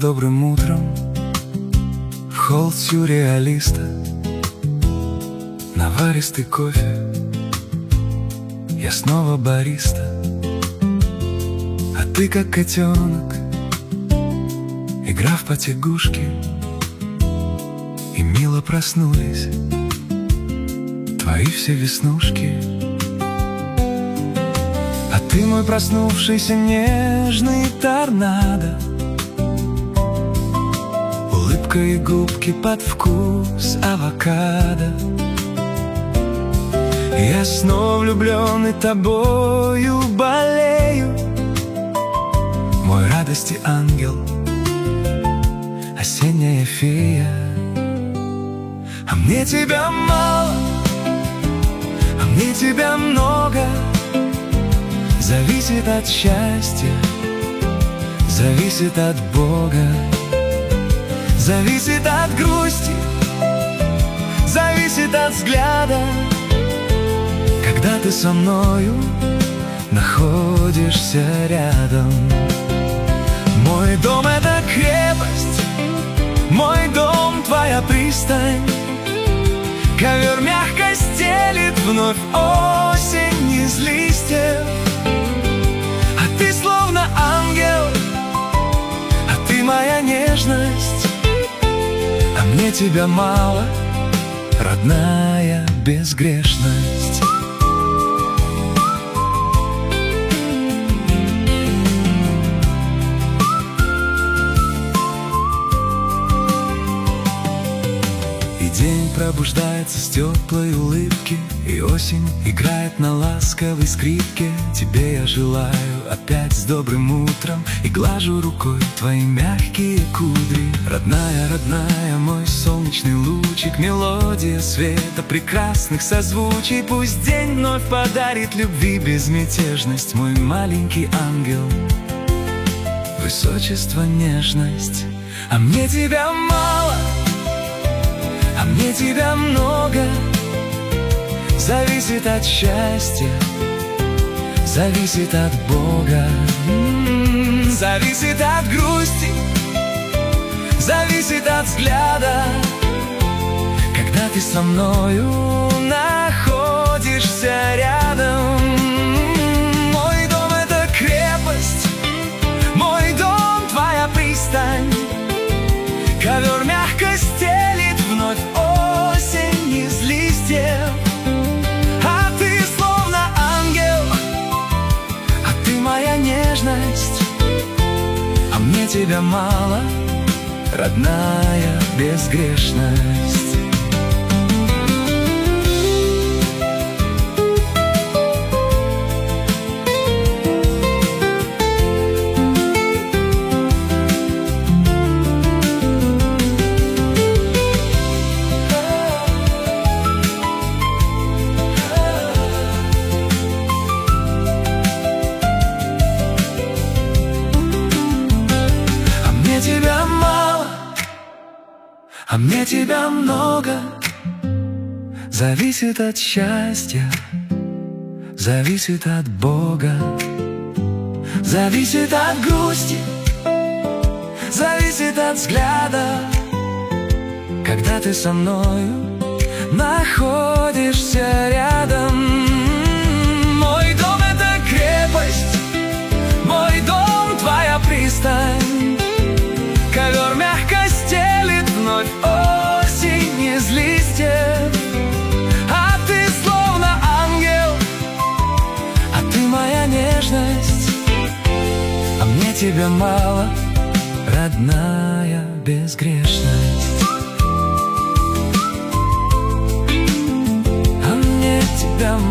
добрым утром в холл сюрреалиста, наваристый кофе, я снова бариста. А ты как котенок, игра в потягушки, и мило проснулись твои все веснушки. А ты мой проснувшийся нежный торнадо, улыбка и губки под вкус авокадо. Я снова влюбленный тобою болею, мой радости ангел, осенняя фея. А мне тебя мало, а мне тебя много. Зависит от счастья, зависит от Бога. Зависит от грусти, зависит от взгляда. Когда ты со мною находишься рядом. Мой дом — это крепость, мой дом — твоя пристань. Ковер мягко стелит вновь осень из листьев. А ты словно ангел, а ты моя нежность. А мне тебя мало, родная безгрешность. День пробуждается с теплой улыбки, и осень играет на ласковой скрипке. Тебе я желаю опять с добрым утром, и глажу рукой твои мягкие кудри. Родная, родная, мой солнечный лучик, мелодия света прекрасных созвучий. Пусть день вновь подарит любви безмятежность, мой маленький ангел, высочество, нежность. А мне тебя мало, а мне тебя много. Зависит от счастья, зависит от Бога. Зависит от грусти, зависит от взгляда. Когда ты со мною находишься рядом. Мой дом — это крепость, мой дом — твоя пристань. Ковер мягко стелит вновь осень из листьев. А ты словно ангел, а ты моя нежность. А мне тебя мало, родная безгрешность. Тебя мало, а мне тебя много. Зависит от счастья, зависит от Бога. Зависит от грусти, зависит от взгляда. Когда ты со мною находишься рядом. Мой дом — это крепость, мой дом — твоя пристань. Ковер мягко стелит вновь осень из листьев. А ты словно ангел, а ты моя нежность. А мне тебя мало, родная безгрешность. А мне тебя мало.